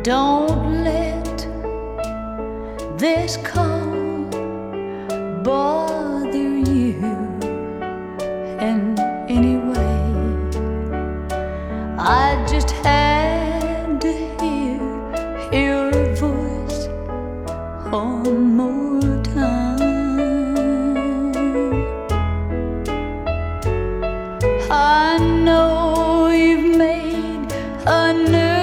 Don't let this cold bother you in any way. I just had to hear your voice one more time. I know you've made a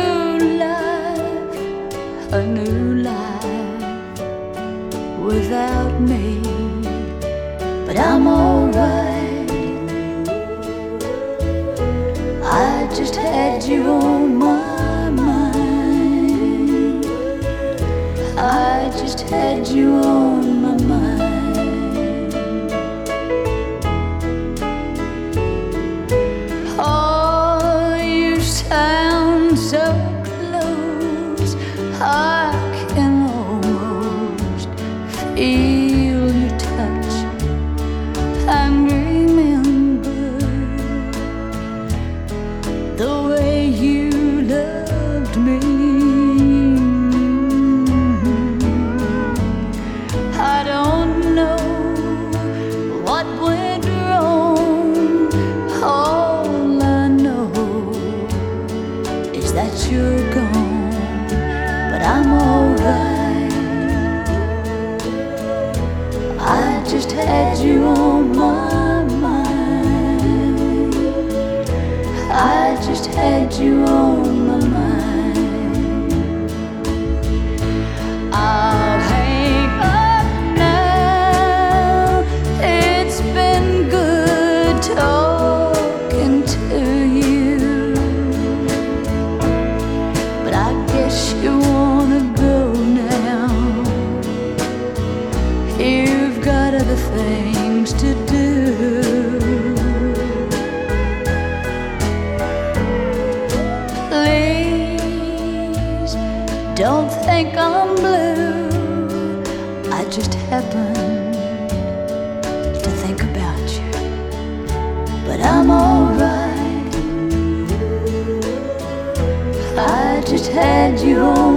new life without me, but I'm alright. I just had you on my mind. I just had you on my mind. Oh, you sound so close, I can almost feel your touch and remember the way you loved me. I don't know what went wrong. All I know is that you're gone, but I'm alright. I just had you on my mind. I just had you on my mind. I'll hang up now. It's been good talking to you, but I guess you wanna go now. You've got other things to do. Please don't think I'm blue. I just happen to think about you, but I'm alright. I just had you on